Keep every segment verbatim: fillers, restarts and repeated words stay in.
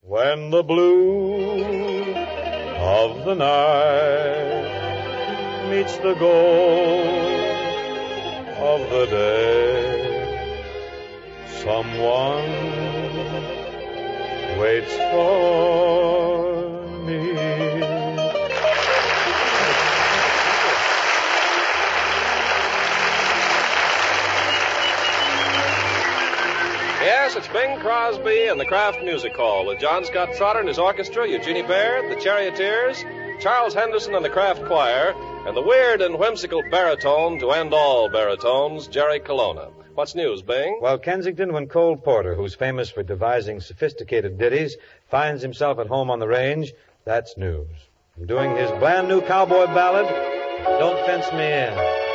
When the blue of the night meets the gold of the day, someone waits for me. Yes, it's Bing Crosby and the Kraft Music Hall with John Scott Trotter and his orchestra, Eugenie Baird, the Charioteers, Charles Henderson and the Kraft Choir, and the weird and whimsical baritone to end all baritones, Jerry Colonna. What's news, Bing? Well, Kensington, when Cole Porter, who's famous for devising sophisticated ditties, finds himself at home on the range, that's news. And doing his brand new cowboy ballad, Don't Fence Me In.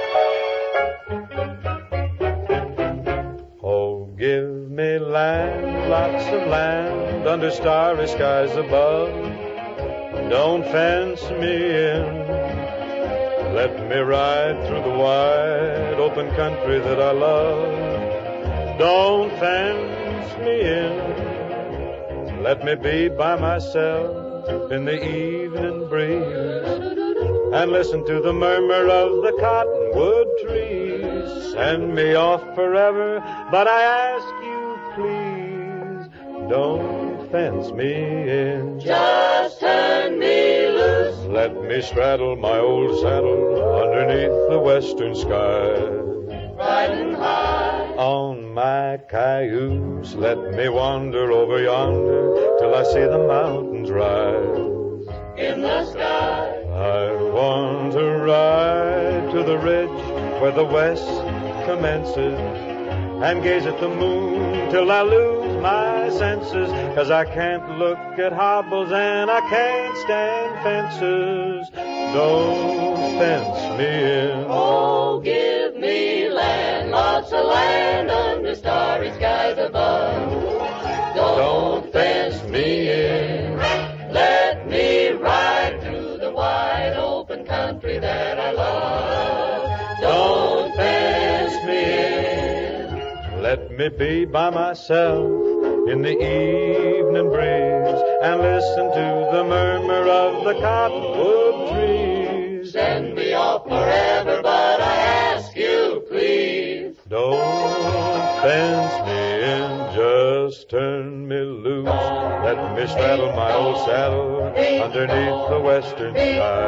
Oh, give me land, lots of land, under starry skies above. Don't fence me in. Let me ride through the wide open country that I love. Don't fence me in. Let me be by myself in the evening breeze and listen to the murmur of the cottonwood trees. Send me off forever, but I ask you please, don't fence me in. Just turn me loose. Let me straddle my old saddle underneath the western sky. Riding high on my cayuse, let me wander over yonder till I see the mountains rise in the sky. I want to ride to the ridge where the west commences and gaze at the moon till I lose my senses, 'cause I can't look at hobbles and I can't stand fences. Don't fence me in. Oh, give me land, lots of land under starry skies above. Don't, Don't fence me in. Let me ride through the wide open country that I love. Don't fence me in. Let me be by myself in the evening breeze and listen to the murmur of the cottonwood trees. Send me off forever, but I ask you, please, don't fence me in, just turn me loose. Let me straddle my old saddle underneath the western sky.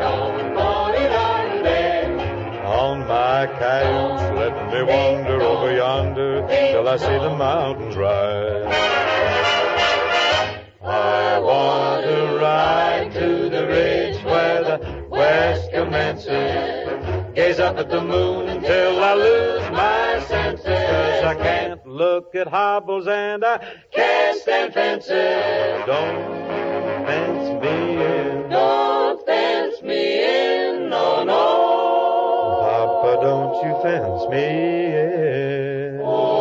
On my cayuse, let me wander over yonder till I see the mountains rise. I want to ride to the ridge where the west commences, gaze up at the moon until I lose my senses, 'cause I can't look at hobbles and I can't stand fences. Don't fence me in. Don't fence me in, no, no. Papa, don't you fence me in.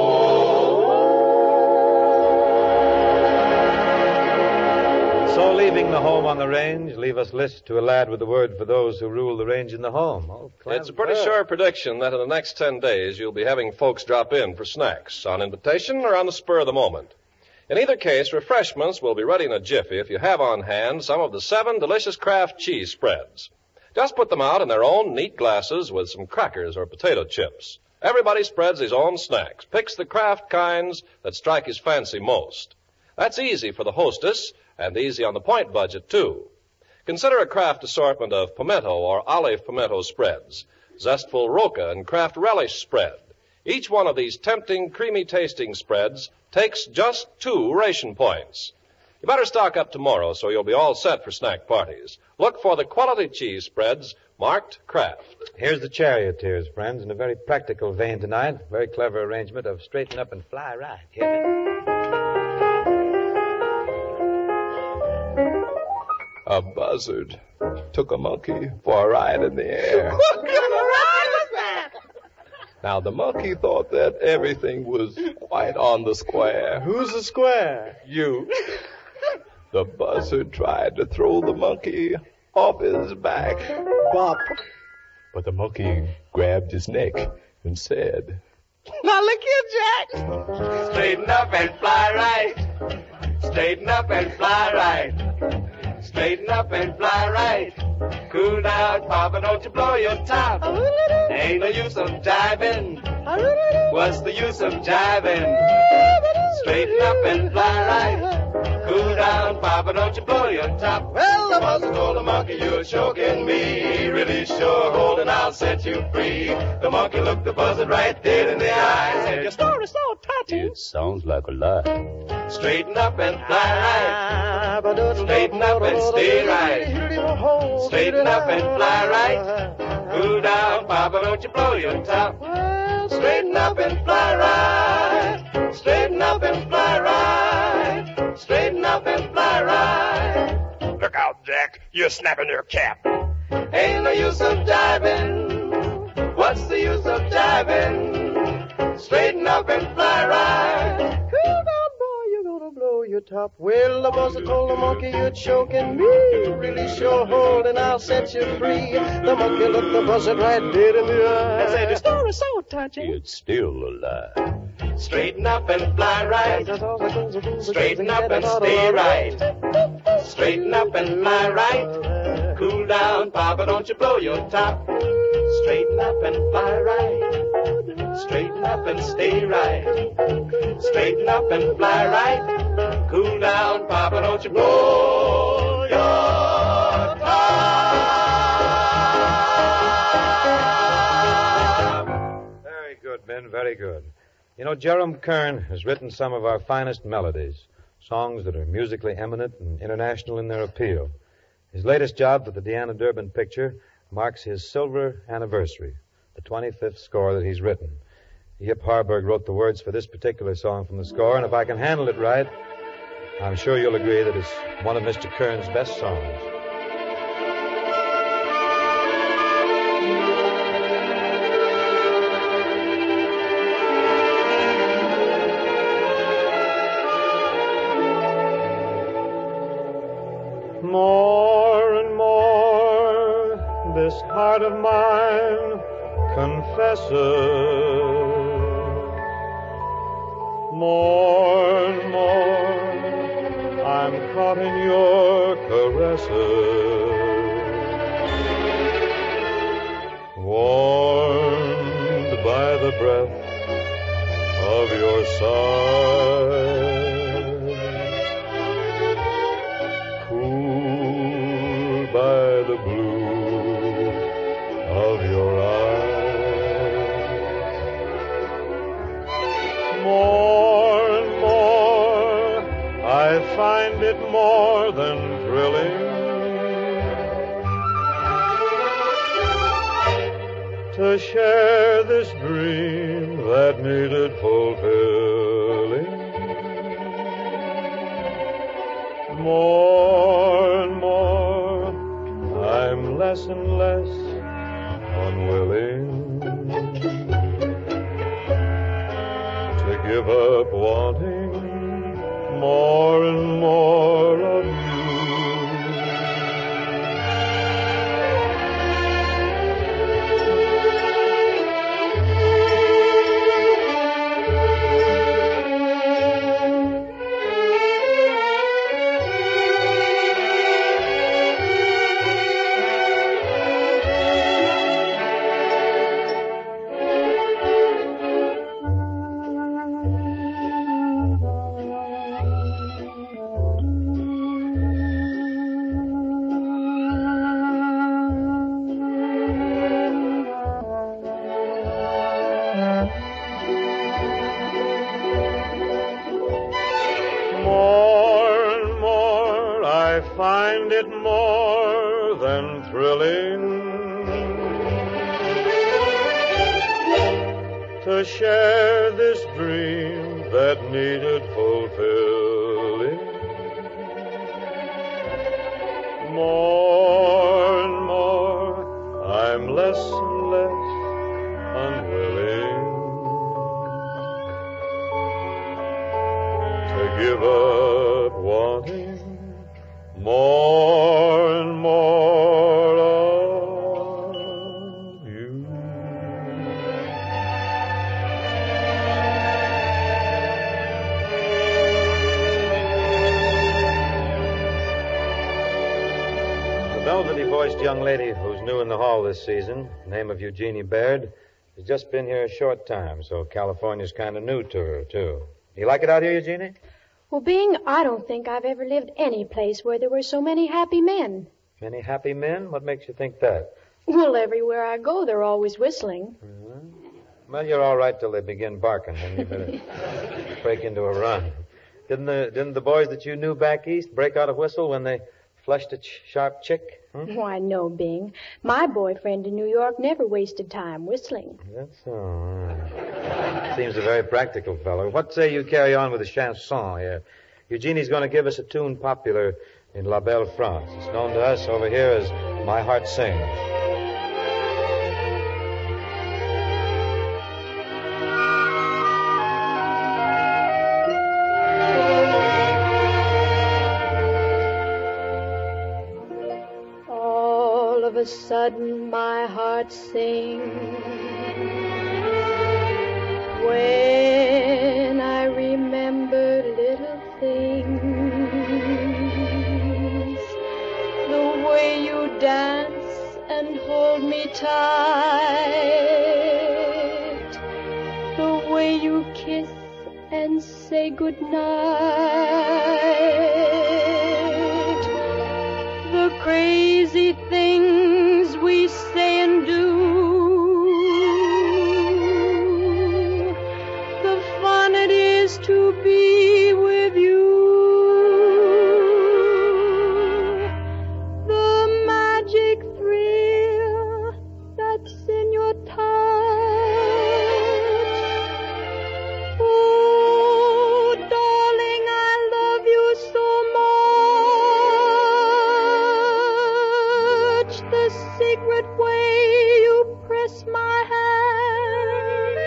So leaving the home on the range, leave us list to a lad with a word for those who rule the range in the home. Oh, it's a pretty sure prediction that in the next ten days you'll be having folks drop in for snacks, on invitation or on the spur of the moment. In either case, refreshments will be ready in a jiffy if you have on hand some of the seven delicious Kraft cheese spreads. Just put them out in their own neat glasses with some crackers or potato chips. Everybody spreads his own snacks, picks the Kraft kinds that strike his fancy most. That's easy for the hostess and easy on the point budget, too. Consider a Kraft assortment of pimento or olive pimento spreads, zestful roca and Kraft relish spread. Each one of these tempting, creamy-tasting spreads takes just two ration points. You better stock up tomorrow so you'll be all set for snack parties. Look for the quality cheese spreads marked Kraft. Here's the Charioteers, friends, in a very practical vein tonight. Very clever arrangement of Straighten Up and Fly Right. Hear me? A buzzard took a monkey for a ride in the air. What kind of ride was that? Now, the monkey thought that everything was quite on the square. Who's the square? You. The buzzard tried to throw the monkey off his back. Bop. But the monkey grabbed his neck and said, Now look here, Jack. Straighten up and fly right. Straighten up and fly right. Straighten up and fly right. Cool down, Papa, don't you blow your top. Ain't no use of jiving. What's the use of jiving? Straighten up and fly right. Cool down, Papa, don't you blow your top. Well, the boss told the monkey, you're choking me. Really sure holding, I'll set you free. The monkey looked the buzzard right dead in the eyes. Said, your story's so touching. It sounds like a lie. Straighten up and fly right. Straighten up and stay right. Straighten up and fly right. Cool down, Papa, don't you blow your top. Straighten up and fly right. Straighten up and fly right. Straighten up and fly right. Look out, Jack. You're snapping your cap. Ain't no use of jiving. What's the use of jiving? Straighten up and fly right. Cool down, boy, you're gonna blow your top. Well, the boss told the monkey, you're choking me. Really sure holding, I'll set you free. The monkey looked the buzzard right dead in the eye. I said, your story's so touching. It's still a lie. Straighten up and fly right. Straighten up and stay right. Straighten up and fly right. Cool down, Papa, don't you blow your top. Straighten up and fly right. Straighten up and stay right. Straighten up and fly right. Cool down, Papa, don't you blow your top. Very good, Ben, very good. You know, Jerome Kern has written some of our finest melodies, songs that are musically eminent and international in their appeal. His latest job for the Deanna Durbin picture marks his silver anniversary, the twenty-fifth score that he's written. Yip Harburg wrote the words for this particular song from the score, and if I can handle it right, I'm sure you'll agree that it's one of Mister Kern's best songs. More and more this heart of mine confesses. More and more I'm caught in your caresses. Warmed by the breath of your sigh. By the blue of your eyes. More and more I find it more than thrilling to share this dream that needed fulfilling. More and more I'm less and less unwilling to give up wanting more and more of you. Find it more than thrilling to share this dream that needed fulfilling. More and more I'm less and less unwilling to give up wanting more and more of you. Velvety-voiced young lady who's new in the hall this season, name of Eugenie Baird, has just been here a short time, so California's kind of new to her, too. You like it out here, Eugenie? Well, Bing, I don't think I've ever lived any place where there were so many happy men. Many happy men? What makes you think that? Well, everywhere I go, they're always whistling. Mm-hmm. Well, you're all right till they begin barking, then you better break into a run. Didn't the, didn't the boys that you knew back east break out a whistle when they flushed a ch- sharp chick? Hmm? Why, no, Bing. My boyfriend in New York never wasted time whistling. That's so. Right. Seems a very practical fellow. What say you carry on with the chanson here? Eugenie's going to give us a tune popular in La Belle France. It's known to us over here as My Heart Sings. All of a sudden my heart sings when I remember little things, the way you dance and hold me tight, the way you kiss and say goodnight, the crazy things we say and do, the fun it is to be with you, the magic thrill that's in your touch. Oh, darling, I love you so much. The secret way you press my hand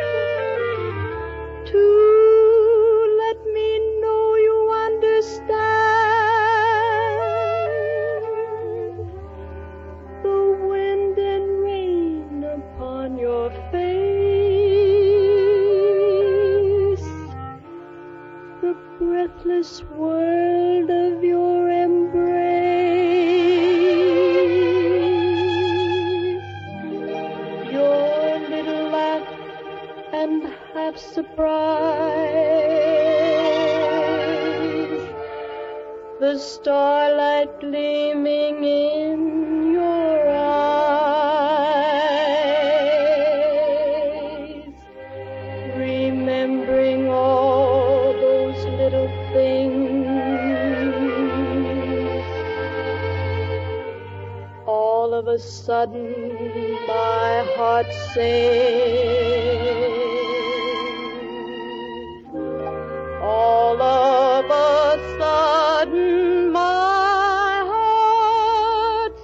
to let me know you understand the wind and rain upon your face, the breathless world of your embrace, your little laugh and half surprise, the starlight gleaming in your eyes, remembering all those little things. All of a sudden my heart sings. All of a sudden my heart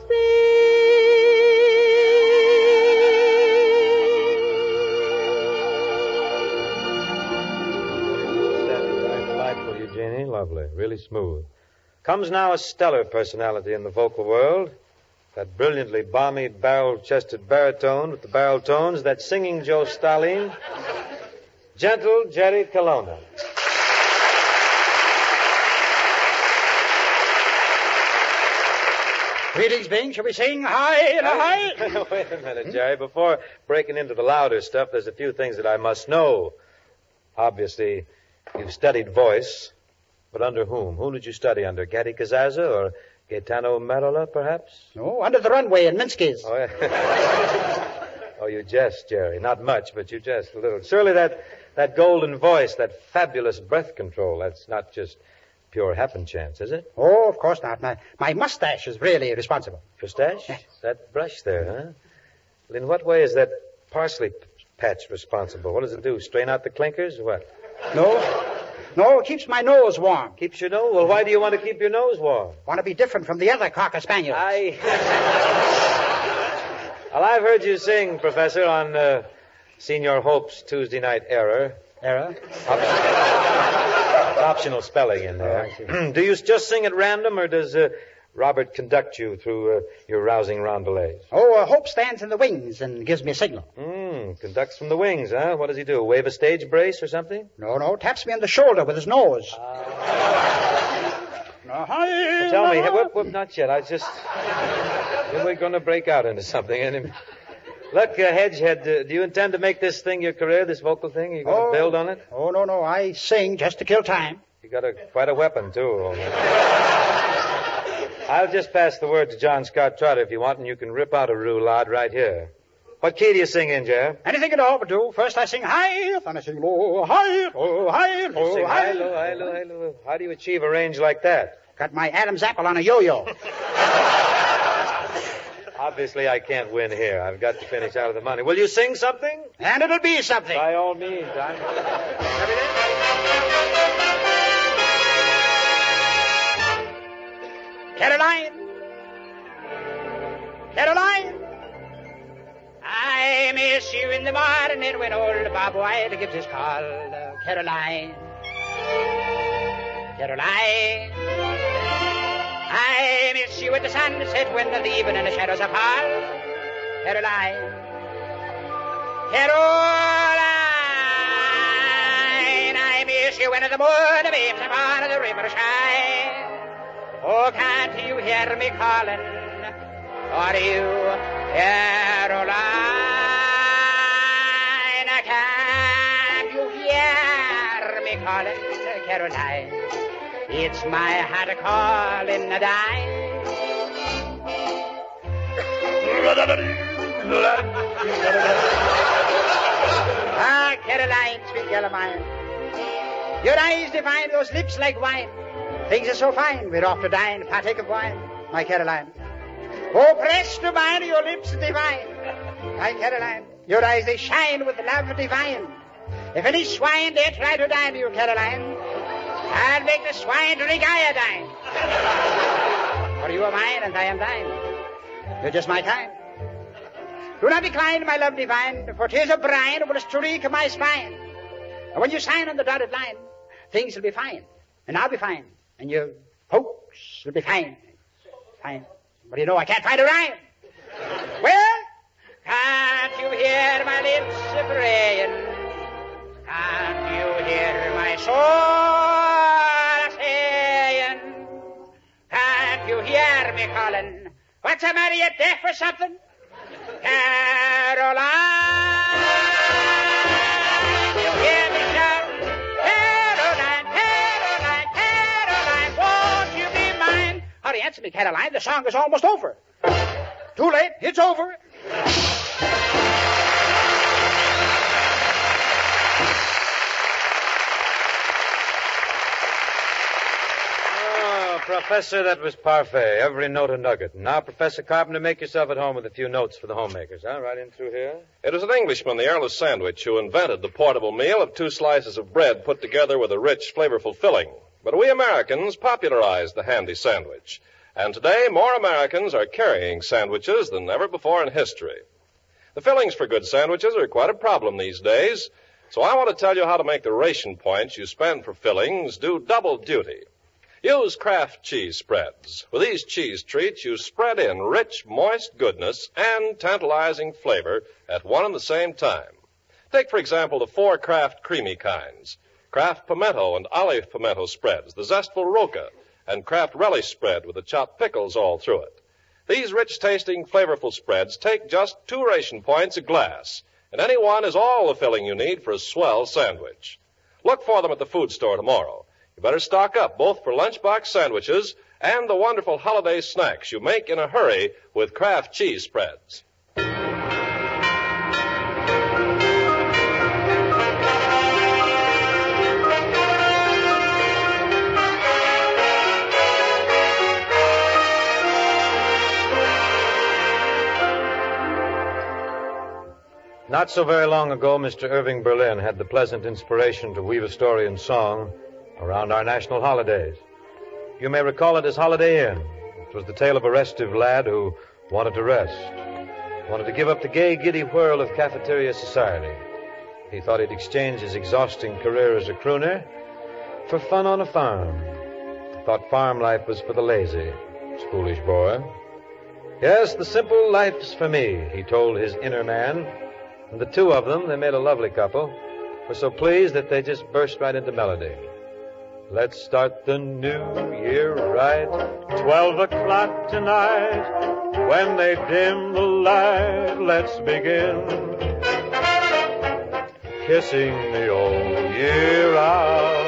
That's delightful, Eugenie. Lovely. Really smooth. Comes now a stellar personality in the vocal world. That brilliantly balmy, barrel-chested baritone with the barrel tones, that singing Joe Stalin. Gentle Jerry Colonna. Greetings, Bing. Shall we sing high and high? Wait a minute, Jerry. Before breaking into the louder stuff, there's a few things that I must know. Obviously, you've studied voice, but under whom? Whom did you study under? Gaddy Kazaza or Gaetano Merola, perhaps? No, under the runway in Minsky's. Oh, yeah. Oh, you jest, Jerry. Not much, but you jest a little. Surely that, that golden voice, that fabulous breath control, that's not just pure happen chance, is it? Oh, of course not. My, my mustache is really responsible. Mustache? Yes. That brush there, huh? Well, in what way is that parsley patch responsible? What does it do? Strain out the clinkers or what? No. No, it keeps my nose warm. Keeps your nose? Well, why do you want to keep your nose warm? Want to be different from the other Cocker Spaniels. I... Well, I've heard you sing, Professor, on uh, Senior Hope's Tuesday Night Error. Error? Optional spelling in there. Oh, do you just sing at random, or does uh, Robert conduct you through uh, your rousing roundelays? Oh, uh, Hope stands in the wings and gives me a signal. Hmm, conducts from the wings, huh? What does he do? Wave a stage brace or something? No, no, taps me on the shoulder with his nose. Uh... Well, tell me, whoop, whoop, not yet. I just... We're going to break out into something. And look, uh, Hedgehead, uh, do you intend to make this thing your career, this vocal thing? Are you going to Oh. build on it? Oh, no, no. I sing just to kill time. You got a, quite a weapon, too. I'll just pass the word to John Scott Trotter if you want, and you can rip out a roulade right here. What key do you sing in, Jeff? Anything at all will do. First I sing high, then I sing low, high, low, high, You low, sing high. high, low, high, low, high, low. How do you achieve a range like that? Got my Adam's apple on a yo-yo. Obviously, I can't win here. I've got to finish out of the money. Will you sing something? And it'll be something. By all means. I'm... Caroline. Caroline. I miss you in the morning when old Bob White gives his call. Caroline. Caroline. I miss you at the sunset when the evening and the shadows are fall. Caroline. Caroline. I miss you when the moon beams upon the river shine. Oh, can't you hear me calling? Are you Caroline? Can't you hear me calling, Caroline? It's my heart calling the dime. Ah, Caroline, sweet girl of mine. Your eyes divine, those lips like wine. Things are so fine, we're off to dine, partake of wine, my Caroline. Oh, press to mine, your lips divine, my Caroline. Your eyes, they shine with love divine. If any swine dare try to dine you, Caroline, I'll make the swine drink iodine. For you are mine and I am thine. You're just my kind. Do not decline, my love divine, for tears of brine will streak my spine. And when you sign on the dotted line, things will be fine, and I'll be fine, and your folks will be fine. Fine. But you know I can't find a rhyme. Well, can't you hear my lips praying? Can't you hear my soul saying? Can't you hear me calling? What's the matter, you deaf or something? Caroline, you hear me shout? Caroline, Caroline, Caroline, won't you be mine? Hurry, answer me, Caroline. The song is almost over. Too late. It's over. Professor, that was parfait. Every note a nugget. Now, Professor Carpenter, make yourself at home with a few notes for the homemakers, huh? Right in through here. It was an Englishman, the Earl of Sandwich, who invented the portable meal of two slices of bread put together with a rich, flavorful filling. But we Americans popularized the handy sandwich. And today, more Americans are carrying sandwiches than ever before in history. The fillings for good sandwiches are quite a problem these days. So I want to tell you how to make the ration points you spend for fillings do double duty. Use Kraft cheese spreads. With these cheese treats, you spread in rich, moist goodness and tantalizing flavor at one and the same time. Take, for example, the four Kraft creamy kinds. Kraft pimento and olive pimento spreads, the zestful roca, and Kraft relish spread with the chopped pickles all through it. These rich-tasting, flavorful spreads take just two ration points a glass, and any one is all the filling you need for a swell sandwich. Look for them at the food store tomorrow. You better stock up both for lunchbox sandwiches and the wonderful holiday snacks you make in a hurry with Kraft cheese spreads. Not so very long ago, Mister Irving Berlin had the pleasant inspiration to weave a story in song around our national holidays. You may recall it as Holiday Inn. It was the tale of a restive lad who wanted to rest, wanted to give up the gay, giddy whirl of cafeteria society. He thought he'd exchange his exhausting career as a crooner for fun on a farm. Thought farm life was for the lazy. Foolish boy. Yes, the simple life's for me, he told his inner man. And the two of them, they made a lovely couple, were so pleased that they just burst right into melody. Let's start the new year right. Twelve o'clock tonight. When they dim the light, let's begin. Kissing the old year out.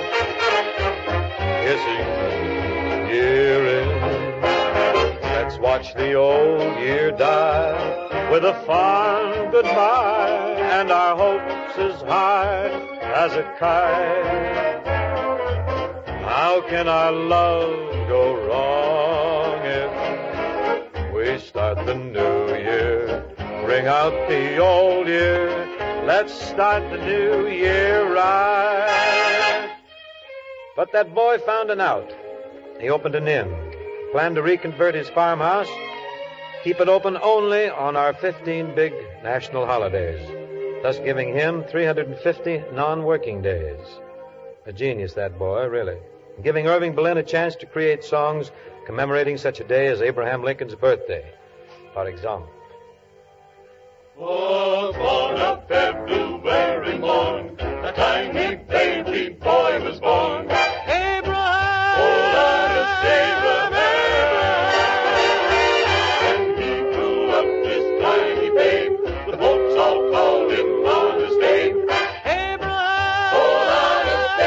Kissing the year in. Let's watch the old year die with a fond goodbye and our hopes as high as a kite. How can our love go wrong if we start the new year? Ring out the old year. Let's start the new year right. But that boy found an out. He opened an inn, planned to reconvert his farmhouse, keep it open only on our fifteen big national holidays, thus giving him three hundred fifty non-working days. A genius, that boy, really. Giving Irving Berlin a chance to create songs commemorating such a day as Abraham Lincoln's birthday, par exemple. Was born a February morn, a tiny baby boy was born. Abraham! Oh, let us Abraham! When he grew up, this tiny babe, the folks all called him Honest Abe. Abraham! Oh, Honest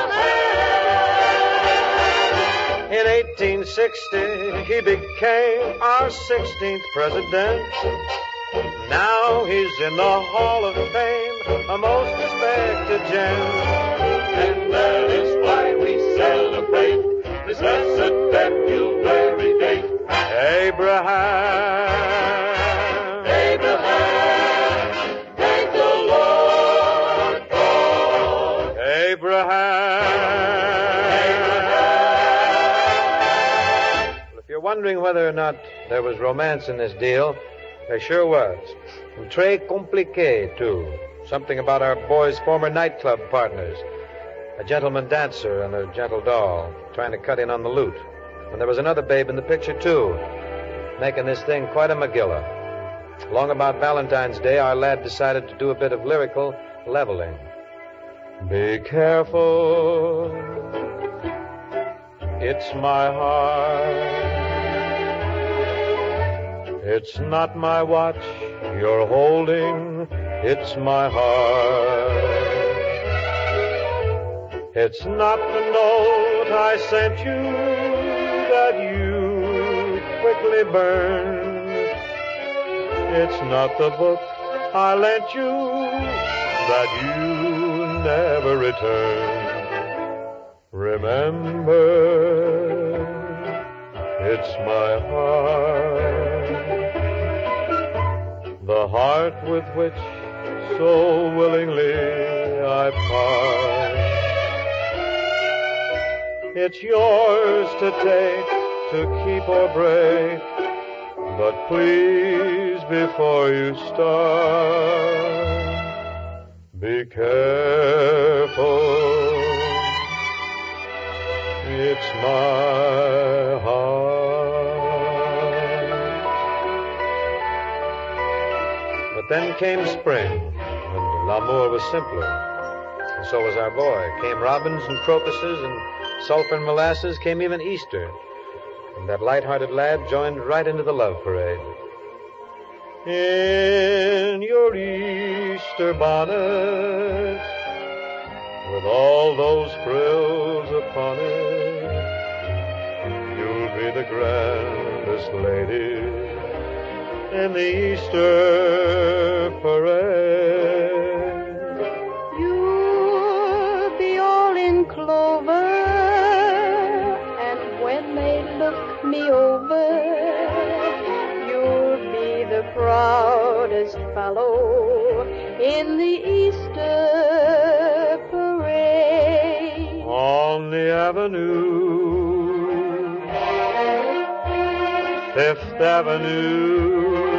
Abraham! In eighteen sixty, he became our sixteenth president. Now he's in the Hall of Fame, a most respected gem. And that is why we celebrate this blessed February date. Abraham, Abraham, thank the Lord for Abraham. Abraham. Well, if you're wondering whether or not there was romance in this deal, there sure was. And très compliqué, too. Something about our boy's former nightclub partners. A gentleman dancer and a gentle doll trying to cut in on the loot. And there was another babe in the picture, too, making this thing quite a Megillah. Long about Valentine's Day, our lad decided to do a bit of lyrical leveling. Be careful, it's my heart. It's not my watch you're holding, it's my heart. It's not the note I sent you that you quickly burned. It's not the book I lent you that you never returned. Remember, it's my heart. The heart with which so willingly I part. It's yours to take, to keep or break. But please, before you start, be careful. It's my heart. But then came spring, and l'amour was simpler. And so was our boy. Came robins and crocuses and sulphur and molasses. Came even Easter. And that light-hearted lad joined right into the love parade. In your Easter bonnet, with all those frills upon it, you'll be the grandest lady in the Easter parade. You'll be all in clover, and when they look me over, you'll be the proudest fellow in the Easter parade. On the avenue, Fifth Avenue,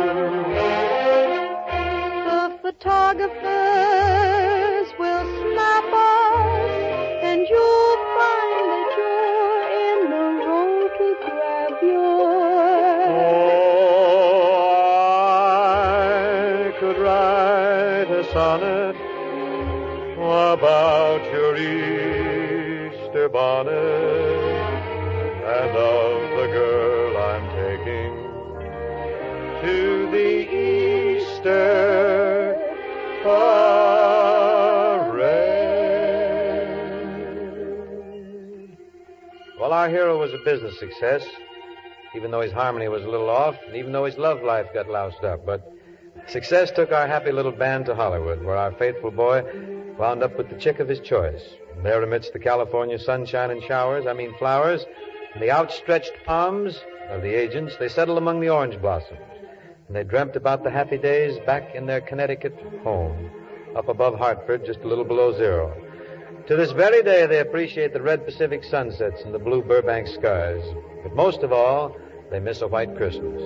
photographers will snap us, and you'll find that you're in the row to grab yours. Oh, I could write a sonnet about your Easter Easter bonnet and of the girl I'm taking to the Easter parade. Well, our hero was a business success, even though his harmony was a little off, and even though his love life got loused up. But success took our happy little band to Hollywood, where our faithful boy wound up with the chick of his choice. And there amidst the California sunshine and showers, I mean flowers, and the outstretched palms of the agents, they settled among the orange blossoms. And they dreamt about the happy days back in their Connecticut home, up above Hartford, just a little below zero. To this very day, they appreciate the red Pacific sunsets and the blue Burbank skies. But most of all, they miss a white Christmas.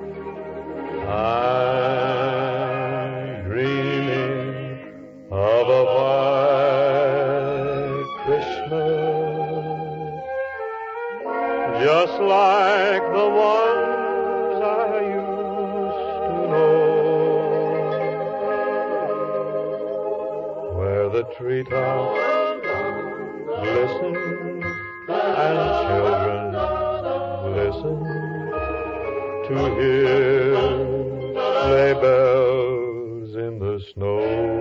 I'm dreaming of a white Christmas, just like the ones I used to know, where the treetops glisten and children listen to hear sleigh bells in the snow.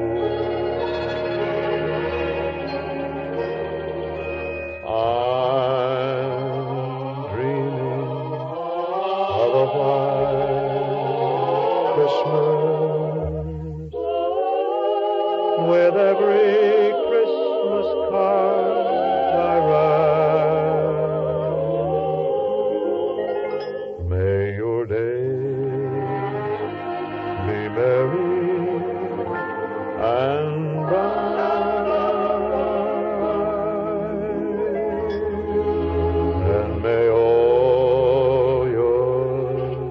I'm dreaming of a white Christmas, with every Christmas card I write. May your days be merry and bright, and may all your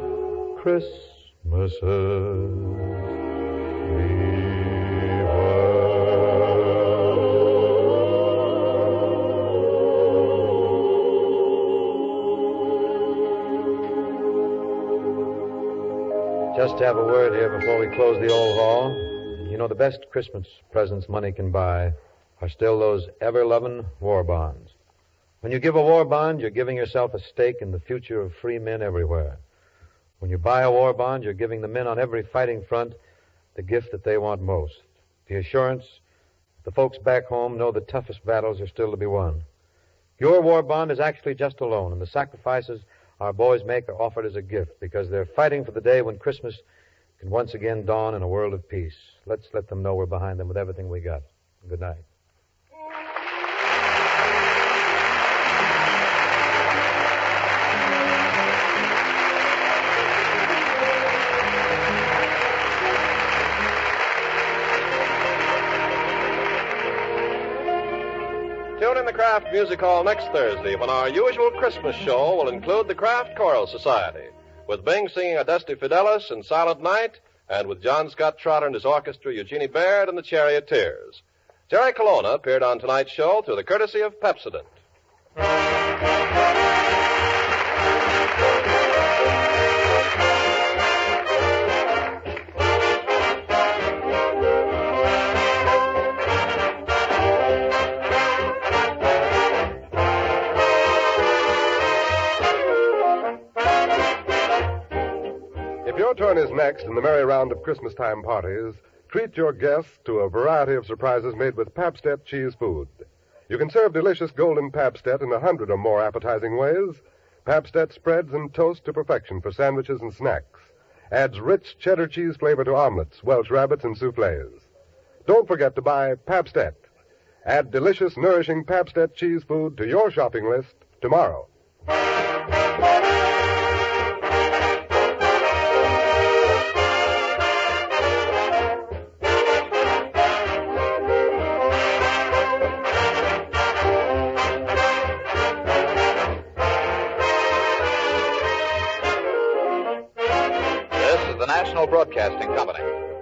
Christmases be Just to have a word here before we close the old hall. You know, the best Christmas presents money can buy are still those ever-loving war bonds. When you give a war bond, you're giving yourself a stake in the future of free men everywhere. When you buy a war bond, you're giving the men on every fighting front the gift that they want most, the assurance that the folks back home know the toughest battles are still to be won. Your war bond is actually just a loan, and the sacrifices our boys make are offered as a gift because they're fighting for the day when Christmas can once again dawn in a world of peace. Let's let them know we're behind them with everything we got. Good night. Tune in the Kraft Music Hall next Thursday when our usual Christmas show will include the Kraft Choral Society, with Bing singing Adeste Fidelis and Silent Night, and with John Scott Trotter and his orchestra, Eugenie Baird and the Charioteers. Jerry Colonna appeared on tonight's show through the courtesy of Pepsodent. If your turn is next in the merry round of Christmas-time parties, treat your guests to a variety of surprises made with Pabst-ett cheese food. You can serve delicious golden Pabst-ett in a hundred or more appetizing ways. Pabst-ett spreads and toast to perfection for sandwiches and snacks. Adds rich cheddar cheese flavor to omelets, Welsh rabbits, and soufflés. Don't forget to buy Pabst-ett. Add delicious, nourishing Pabst-ett cheese food to your shopping list tomorrow. National Broadcasting Company.